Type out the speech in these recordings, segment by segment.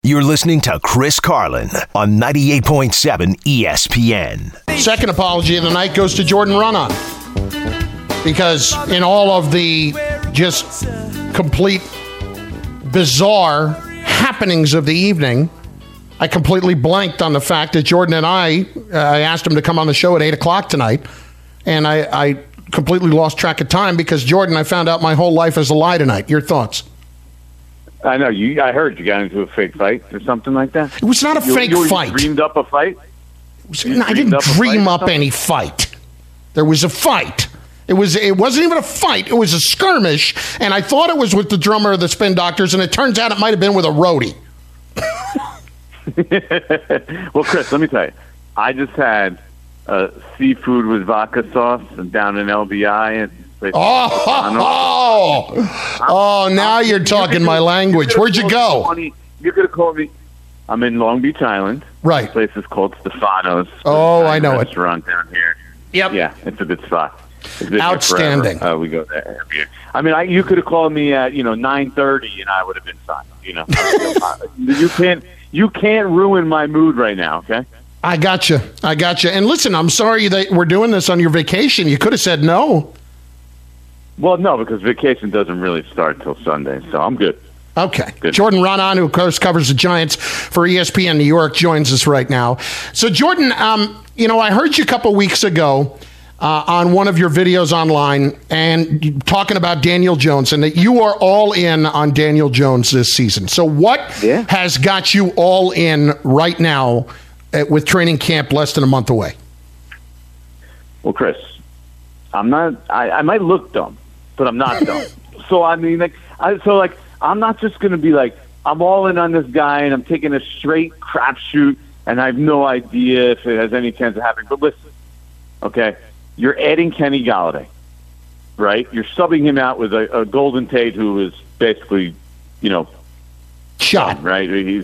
You're listening to Chris Carlin on 98.7 ESPN. Second apology of the night goes to Jordan Raanan. Because in all of the just complete bizarre happenings of the evening, I completely blanked on the fact that Jordan and I asked him to come on the show at 8 o'clock tonight. And I completely lost track of time because, Jordan, I found out my whole life is a lie tonight. Your thoughts? I know. I heard you got into a fake fight or something like that. It was not a fake fight. You dreamed up a fight? I didn't dream up any fight. There was a fight. It wasn't even a fight. It was a skirmish, and I thought it was with the drummer of the Spin Doctors, and it turns out it might have been with a roadie. Well, Chris, let me tell you. I just had seafood with vodka sauce down in LBI. And now you're talking my language. Where'd you go? You could have called me. I'm in Long Beach Island. Right. The place is called Stefano's. Oh, I know it. Restaurant down here. Yep. Yeah, it's a good spot. Outstanding. We go there every year. I mean, you could have called me at 9:30, and I would have been fine. You can't ruin my mood right now. Okay. I got you. And listen, I'm sorry that we're doing this on your vacation. You could have said no. Well, no, because vacation doesn't really start till Sunday, so I'm good. Okay. Good. Jordan Raanan, who, of course, covers the Giants for ESPN New York, joins us right now. So, Jordan, I heard you a couple weeks ago on one of your videos online and talking about Daniel Jones and that you are all in on Daniel Jones this season. So what has got you all in right now with training camp less than a month away? Well, Chris, I'm not. I might look dumb, but I'm not dumb. So I mean, I'm not just going to be like, I'm all in on this guy and I'm taking a straight crapshoot and I have no idea if it has any chance of happening. But listen, okay, you're adding Kenny Golladay, right? You're subbing him out with a Golden Tate who is basically, shot, done, right? He's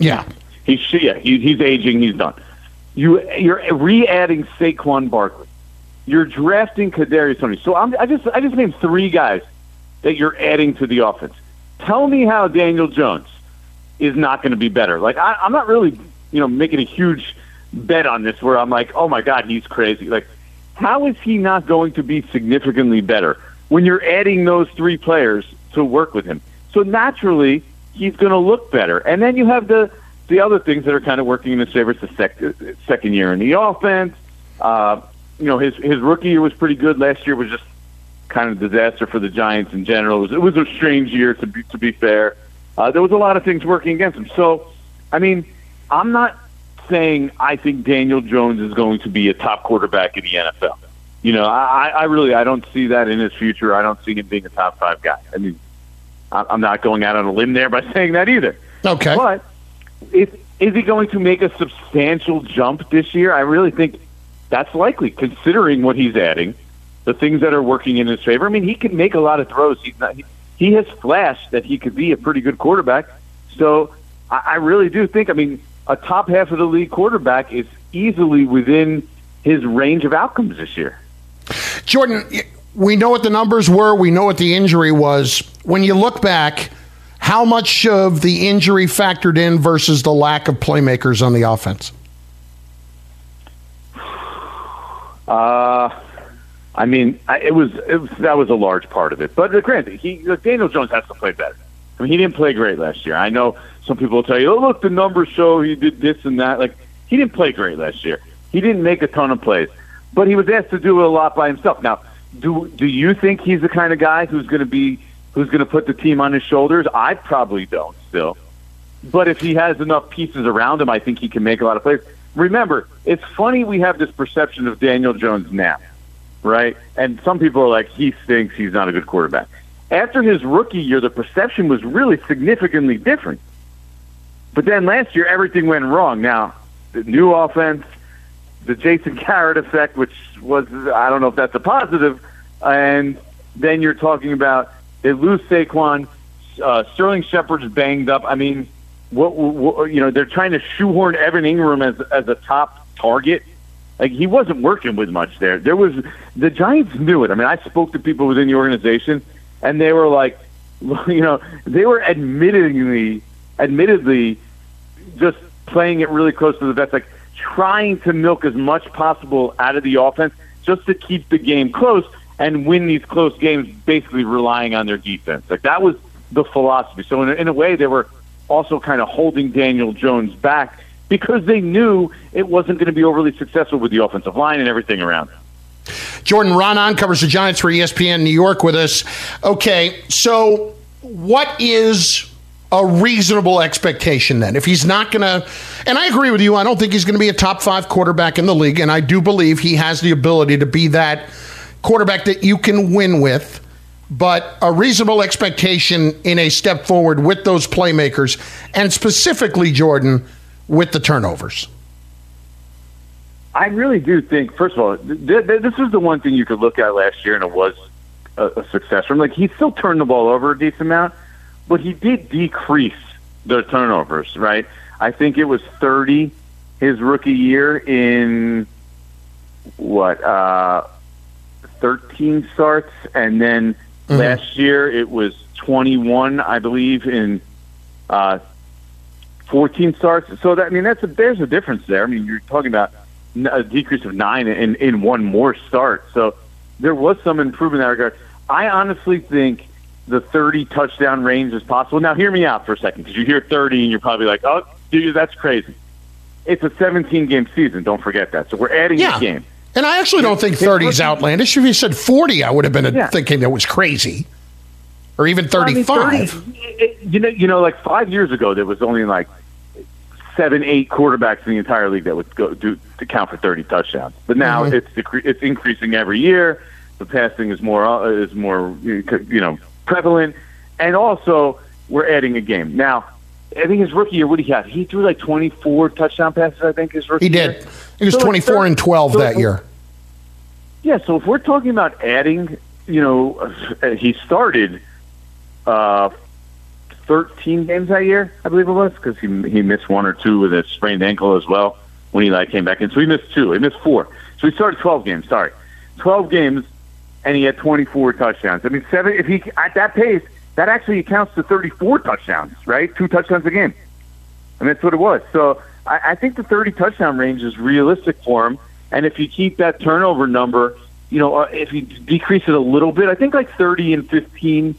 aging. He's done. You're re-adding Saquon Barkley. You're drafting Kadarius Toney. So I just named three guys that you're adding to the offense. Tell me how Daniel Jones is not going to be better. Like I'm not really, making a huge bet on this where I'm like, oh my God, he's crazy. Like, how is he not going to be significantly better when you're adding those three players to work with him? So naturally, he's going to look better. And then you have the other things that are kind of working in his favor. It's the second year in the offense. His rookie year was pretty good. Last year was just kind of a disaster for the Giants in general. It was a strange year, to be fair. There was a lot of things working against him. So, I mean, I'm not saying I think Daniel Jones is going to be a top quarterback in the NFL. I don't see that in his future. I don't see him being a top 5 guy. I mean, I'm not going out on a limb there by saying that either. Okay. But is he going to make a substantial jump this year? I really think that's likely, considering what he's adding, the things that are working in his favor. I mean, he can make a lot of throws. He has flashed that he could be a pretty good quarterback. So I really do think, a top half of the league quarterback is easily within his range of outcomes this year. Jordan, we know what the numbers were. We know what the injury was. When you look back, how much of the injury factored in versus the lack of playmakers on the offense? That was a large part of it. But granted, Daniel Jones has to play better. He didn't play great last year. I know some people will tell you, oh, look, the numbers show he did this and that. Like, he didn't play great last year. He didn't make a ton of plays. But he was asked to do it a lot by himself. Now, do you think he's the kind of guy who's going to put the team on his shoulders? I probably don't still. But if he has enough pieces around him, I think he can make a lot of plays. Remember, it's funny we have this perception of Daniel Jones now, right? And some people are like, he stinks, he's not a good quarterback. After his rookie year, the perception was really significantly different. But then last year, everything went wrong. Now, the new offense, the Jason Garrett effect, which was, I don't know if that's a positive, and then you're talking about they lose Saquon, Sterling Shepard's banged up. I mean, they're trying to shoehorn Evan Ingram as a top target. Like, he wasn't working with much there. The Giants knew it. I spoke to people within the organization, and they were like, they were admittedly, just playing it really close to the vest, like trying to milk as much possible out of the offense just to keep the game close and win these close games, basically relying on their defense. Like that was the philosophy. So in a way, they were also kind of holding Daniel Jones back because they knew it wasn't going to be overly successful with the offensive line and everything around them. Jordan Raanan covers the Giants for ESPN New York with us. Okay, so what is a reasonable expectation then? If he's not going to, and I agree with you, I don't think he's going to be a top 5 quarterback in the league, and I do believe he has the ability to be that quarterback that you can win with, but a reasonable expectation in a step forward with those playmakers, and specifically, Jordan, with the turnovers. I really do think, first of all, this was the one thing you could look at last year, and it was a success for him. Like, he still turned the ball over a decent amount, but he did decrease the turnovers, right? I think it was 30 his rookie year in, 13 starts, and then last year it was 21, I believe, in 14 starts. So, there's a difference there. I mean, you're talking about a decrease of 9 in one more start. So there was some improvement in that regard. I honestly think the 30 touchdown range is possible. Now, hear me out for a second, because you hear 30 and you're probably like, oh, dude, that's crazy. It's a 17-game season. Don't forget that. So we're adding a game. And I actually don't think 30 is outlandish. If you said 40, I would have been thinking that was crazy. Or even 35. Well, I mean, 30, like 5 years ago, there was only like 7-8 quarterbacks in the entire league that would go to count for 30 touchdowns. But now it's increasing every year. The passing is more prevalent, and also we're adding a game. Now, I think his rookie year, what he had? He threw like 24 touchdown passes. I think his rookie year. He did. He was 24 and 12 that year. Yeah. So if we're talking about adding, he started 13 games that year, I believe it was, because he missed 1 or 2 with a sprained ankle as well when he came back in. So he missed 2. He missed 4. So he started 12 games. 12 games, and he had 24 touchdowns. I mean, 7. If he at that pace, that actually accounts to 34 touchdowns, right? 2 touchdowns a game, and that's what it was. So I think the 30 touchdown range is realistic for him. And if you keep that turnover number, if you decrease it a little bit, I think like 30 and 15.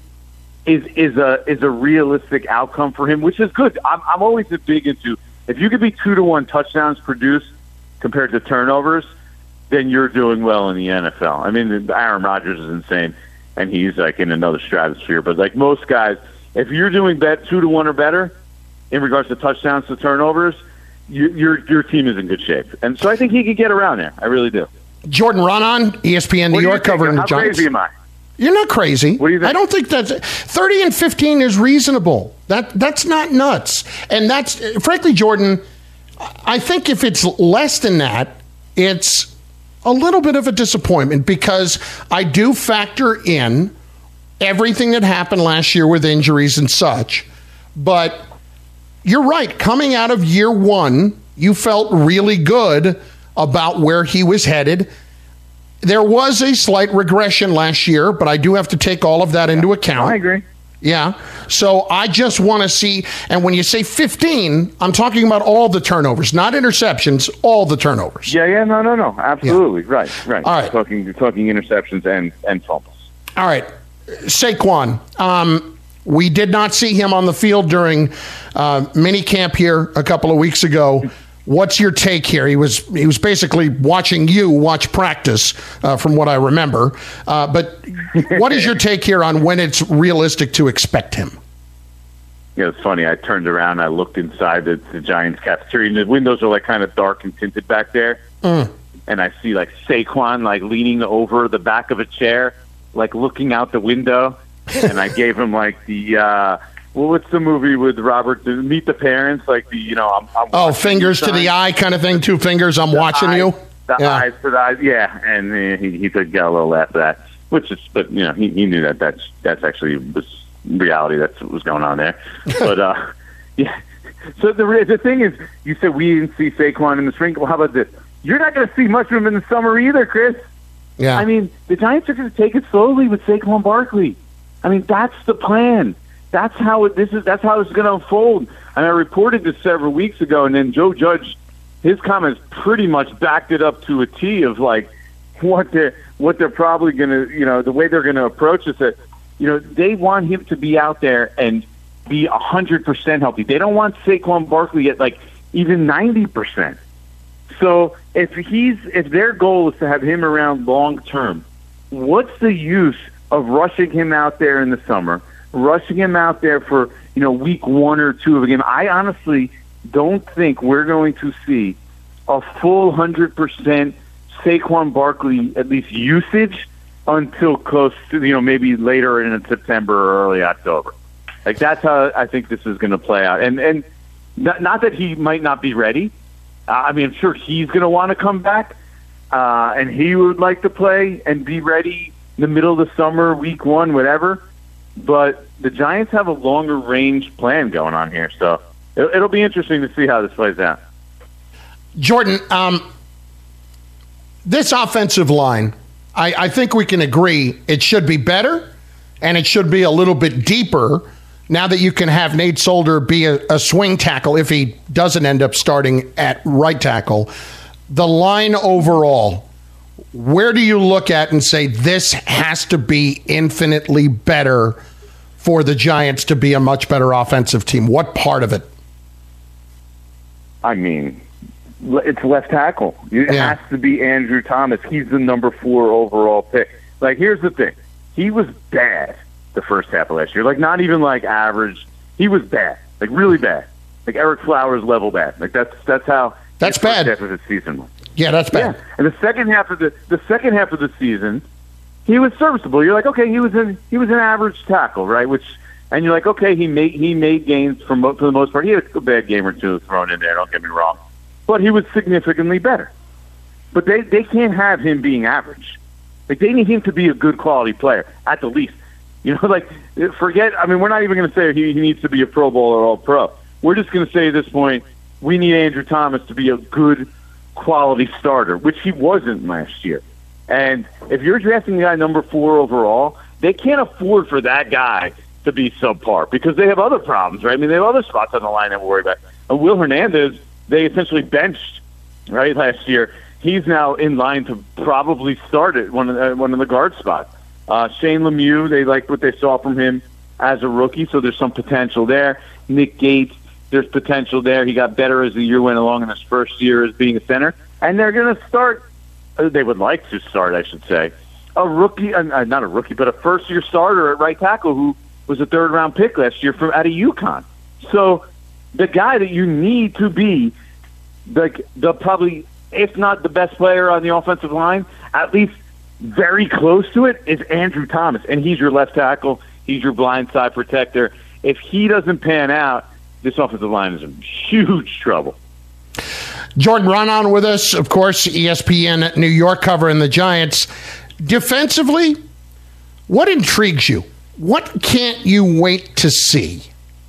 Is a realistic outcome for him, which is good. I'm always big into, if you could be 2-to-1 touchdowns produced compared to turnovers, then you're doing well in the NFL. I mean, Aaron Rodgers is insane, and he's like in another stratosphere. But like most guys, if you're doing 2-to-1 or better in regards to touchdowns to turnovers, your team is in good shape. And so I think he could get around there. I really do. Jordan Raanan, ESPN New York, covering the Giants. How crazy am I? You're not crazy. What do you think? I don't think that's 30 and 15 is reasonable. That's not nuts. And that's, frankly, Jordan, I think if it's less than that, it's a little bit of a disappointment, because I do factor in everything that happened last year with injuries and such. But you're right. Coming out of year one, you felt really good about where he was headed. There was a slight regression last year, but I do have to take all of that into account. I agree. Yeah. So I just want to see, and when you say 15, I'm talking about all the turnovers, not interceptions, all the turnovers. Yeah, no. Absolutely. Yeah. Right. All right. You're talking interceptions and fumbles. All right. Saquon, we did not see him on the field during mini camp here a couple of weeks ago. What's your take here? He was basically watching you watch practice, from what I remember. But what is your take here on when it's realistic to expect him? Yeah, it's funny. I turned around, I looked inside the Giants cafeteria, and the windows are like kind of dark and tinted back there. And I see like Saquon like leaning over the back of a chair, like looking out the window. And I gave him like the what's the movie with Robert? Meet the Parents, like the I'm fingers to the eye kind of thing. 2 fingers, I'm watching you. Eyes to the eyes, yeah. And he got a little laugh at that, which is, but he knew that's actually was reality. That's what was going on there. But yeah. So the thing is, you said we didn't see Saquon in the spring. Well, how about this? You're not going to see much of him in the summer either, Chris. Yeah. I mean, the Giants are going to take it slowly with Saquon Barkley. I mean, that's the plan. That's how it's going to unfold. And I reported this several weeks ago, and then Joe Judge, his comments pretty much backed it up to a T of like what they're probably going to, the way they're going to approach this. That, they want him to be out there and be 100% healthy. They don't want Saquon Barkley at like even 90%. So if their goal is to have him around long term, what's the use of rushing him out there in the summer, rushing him out there for, week 1 or 2 of a game? I honestly don't think we're going to see a full 100% Saquon Barkley, at least usage, until close to, maybe later in September or early October. Like, that's how I think this is going to play out. And not that he might not be ready. I'm sure he's going to want to come back, and he would like to play and be ready in the middle of the summer, week 1, whatever. But the Giants have a longer range plan going on here, so it'll be interesting to see how this plays out. Jordan, this offensive line, I think we can agree it should be better, and it should be a little bit deeper now that you can have Nate Solder be a swing tackle if he doesn't end up starting at right tackle. The line overall, where do you look at and say this has to be infinitely better for the Giants to be a much better offensive team? What part of it? It's left tackle. It has to be Andrew Thomas. He's the number 4 overall pick. Like, here's the thing. He was bad the first half of last year. Like, not even like average. He was bad. Like, really bad. Like Eric Flowers level bad. Like, that's how that's bad. First half of the season was. Yeah, that's bad. Yeah. And the second half of the season, he was serviceable. You're like, okay, he was an average tackle, right? And you're like, okay, he made gains for the most part. He had a bad game or two thrown in there. Don't get me wrong, but he was significantly better. But they can't have him being average. Like, they need him to be a good quality player at the least. Forget. We're not even going to say he needs to be a Pro Bowl or All-Pro. We're just going to say at this point, we need Andrew Thomas to be a good quality starter, which he wasn't last year. And if you're drafting the guy number 4 overall, they can't afford for that guy to be subpar because they have other problems, right? They have other spots on the line that we're worried about. And Will Hernandez, they essentially benched, right, last year. He's now in line to probably start at one of the guard spots. Shane Lemieux, they liked what they saw from him as a rookie, so there's some potential there. Nick Gates, there's potential there. He got better as the year went along in his first year as being a center. And they're going to start, they would like to start, I should say, a rookie, not a rookie, but a first-year starter at right tackle who was a third-round pick last year out of UConn. So the guy that you need to be the probably, if not the best player on the offensive line, at least very close to it, is Andrew Thomas. And he's your left tackle. He's your blind side protector. If he doesn't pan out, this offensive line is in huge trouble. Jordan Raanan with us, of course, ESPN New York covering the Giants. Defensively, what intrigues you? What can't you wait to see?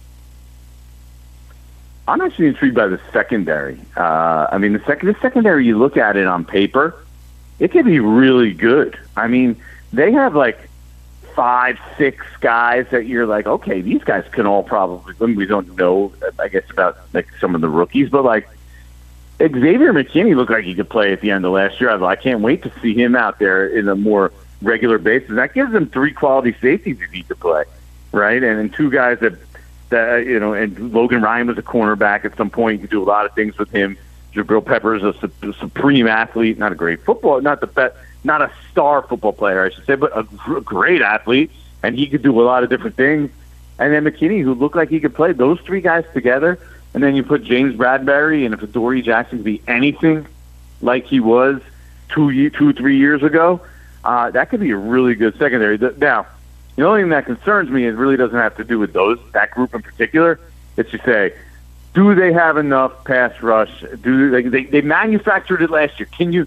I'm actually intrigued by the secondary. The secondary, you look at it on paper, it could be really good. They have like 5-6 guys that you're like, okay, these guys can all probably, we don't know, I guess, about like some of the rookies, but like Xavier McKinney looked like he could play at the end of last year. I can't wait to see him out there in a more regular basis. That gives them 3 quality safeties you need to play, right? And 2 guys that and Logan Ryan was a cornerback at some point. You could do a lot of things with him. Jabril Peppers is a supreme athlete, not a great football, not a star football player, I should say, but a great athlete, and he could do a lot of different things. And then McKinney, who looked like he could play. Those 3 guys together, and then you put James Bradbury, and if Adoree Jackson could be anything like he was 2-3 years ago, that could be a really good secondary. Now, the only thing that concerns me, it really doesn't have to do with that group in particular. It's to say, do they have enough pass rush? They manufactured it last year.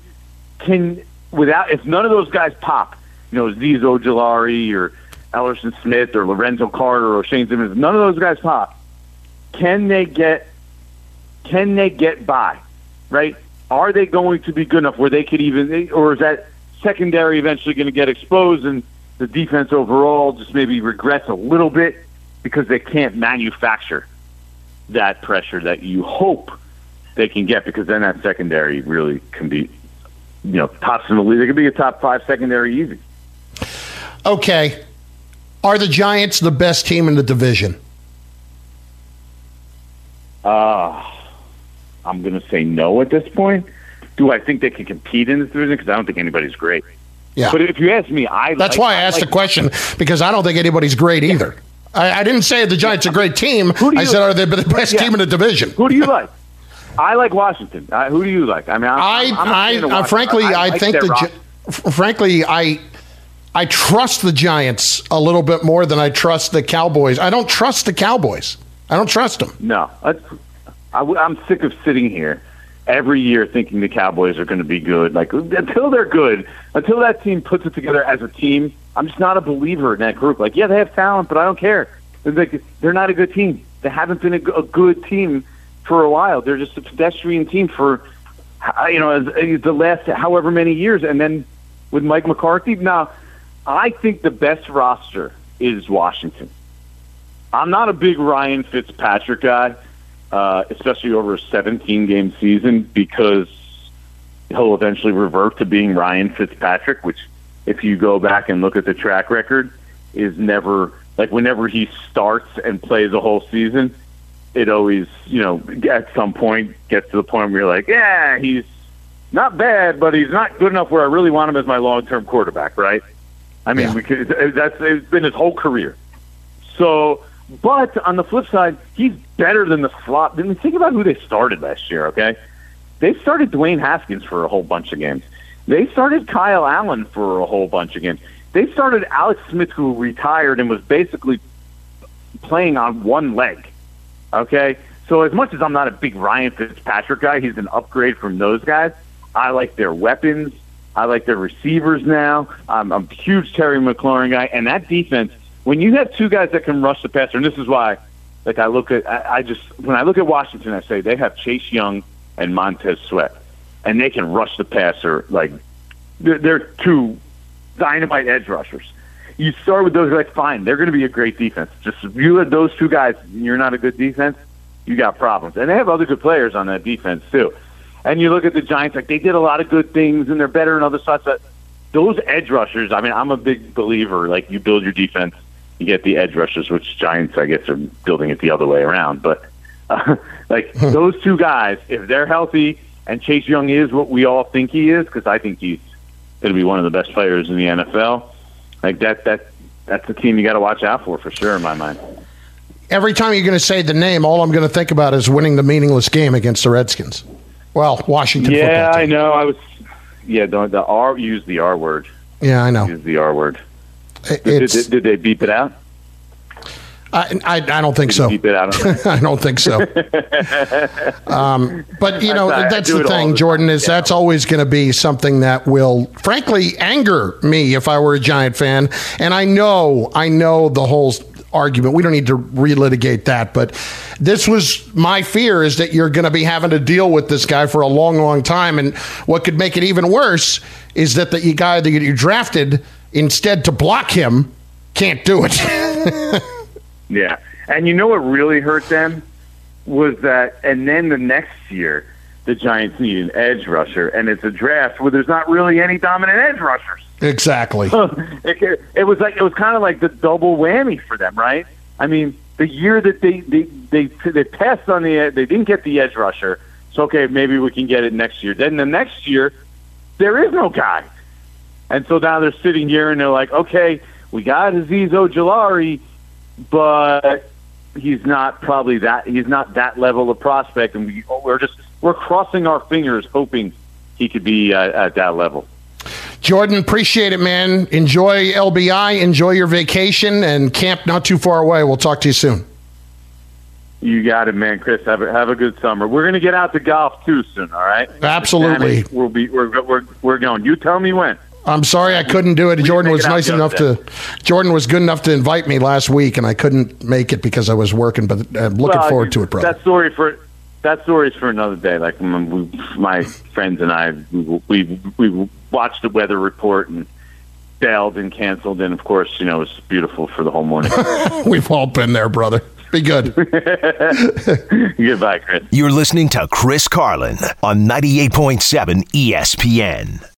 If none of those guys pop, Azeez Ojulari or Ellerson Smith or Lorenzo Carter or Shane Simmons, none of those guys pop. Can they get by? Right? Are they going to be good enough where they could or is that secondary eventually going to get exposed and the defense overall just maybe regrets a little bit because they can't manufacture that pressure that you hope they can get, because then that secondary really can be, tops in the league. They could be a top 5 secondary easy. Okay. Are the Giants the best team in the division? I'm going to say no at this point. Do I think they can compete in this division? Because I don't think anybody's great. Yeah. But if you ask me, That's why I asked the question, because I don't think anybody's great either. I didn't say the Giants are a great team. I said, are they the best team in the division? Who do you like? I like Washington. Who do you like? I mean, frankly, I trust the Giants a little bit more than I trust the Cowboys. I don't trust the Cowboys. I don't trust them. No. I'm sick of sitting here every year thinking the Cowboys are going to be good. Like, until they're good, until that team puts it together as a team, I'm just not a believer in that group. Like, yeah, they have talent, but I don't care. They're not a good team. They haven't been a good team for a while. They're just a pedestrian team for, the last however many years. And then with Mike McCarthy, now, I think the best roster is Washington. I'm not a big Ryan Fitzpatrick guy, especially over a 17-game season, because he'll eventually revert to being Ryan Fitzpatrick, which, if you go back and look at the track record, is never, like, whenever he starts and plays a whole season, it always, at some point gets to the point where you're like, yeah, he's not bad, but he's not good enough where I really want him as my long-term quarterback, right? I mean, it's been his whole career. So, but on the flip side, he's better than the flop. I mean, think about who they started last year, okay? They started Dwayne Haskins for a whole bunch of games. They started Kyle Allen for a whole bunch of games. They started Alex Smith, who retired and was basically playing on one leg, okay? So as much as I'm not a big Ryan Fitzpatrick guy, he's an upgrade from those guys. I like their weapons. I like their receivers now. I'm a huge Terry McLaurin guy. And that defense, when you have two guys that can rush the passer, and this is why, like, when I look at Washington, I say they have Chase Young and Montez Sweat, and they can rush the passer. Like, they're two dynamite edge rushers. You start with those guys, fine, they're going to be a great defense. Just if you have those two guys and you're not a good defense, you got problems. And they have other good players on that defense too. And you look at the Giants, like, they did a lot of good things, and they're better in other spots. But those edge rushers, I mean, I'm a big believer. Like, you build your defense, you get the edge rushers, which Giants, I guess, are building it the other way around. But, those two guys, if they're healthy, and Chase Young is what we all think he is, because I think he's going to be one of the best players in the NFL, like, that's the team you got to watch out for sure, in my mind. Every time you're going to say the name, all I'm going to think about is winning the meaningless game against the Redskins. Well, Washington football team. Yeah, I know. The R, use the R word. Yeah, I know. Use the R word. Did they beep it out? I don't think so. Beep it out. I don't think so. But, that's the thing, Jordan, is that's always going to be something that will, frankly, anger me if I were a Giant fan. And I know the whole argument. We don't need to relitigate that, but this was my fear, is that you're going to be having to deal with this guy for a long, long time. And what could make it even worse is that the guy that you drafted, instead to block him, can't do it. Yeah. And you know what really hurt them was that, and then the next year, the Giants need an edge rusher, and it's a draft where there's not really any dominant edge rushers. Exactly. It was kind of like the double whammy for them, right? I mean, the year that they passed on they didn't get the edge rusher. So okay, maybe we can get it next year. Then the next year, there is no guy, and so now they're sitting here and they're like, okay, we got Azeez Ojulari, but he's not that level of prospect, and we're crossing our fingers hoping he could be at that level. Jordan, appreciate it, man. Enjoy LBI, enjoy your vacation, and camp not too far away. We'll talk to you soon. You got it, man, Chris. Have a good summer. We're going to get out to golf too soon. All right? Absolutely. We're going. You tell me when. I'm sorry I couldn't do it. Jordan was good enough to invite me last week, and I couldn't make it because I was working. But I'm looking forward to it, brother. That story's for another day. Like, my friends and I, we watched the weather report and bailed and canceled, and of course, it was beautiful for the whole morning. We've all been there, brother. Be good. Goodbye, Chris. You're listening to Chris Carlin on 98.7 ESPN.